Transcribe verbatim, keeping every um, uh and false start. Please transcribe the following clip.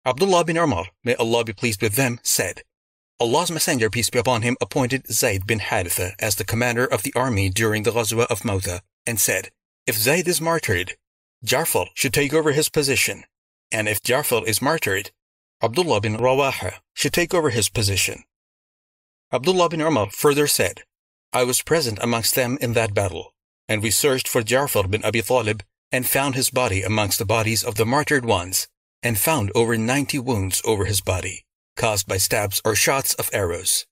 Abdullah bin Umar, may Allah be pleased with them, said, Allah's Messenger, peace be upon him, appointed Zayd bin Haritha as the commander of the army during the Ghazwa of Mu'tah, and said, if Zayd is martyred, Ja'far should take over his position, and if Ja'far is martyred, Abdullah bin Rawaha should take over his position. Abdullah bin Umar further said, I was present amongst them in that battle, and we searched for Ja'far bin Abi Talib and found his body amongst the bodies of the martyred ones, and found over ninety wounds over his body, caused by stabs or shots of arrows.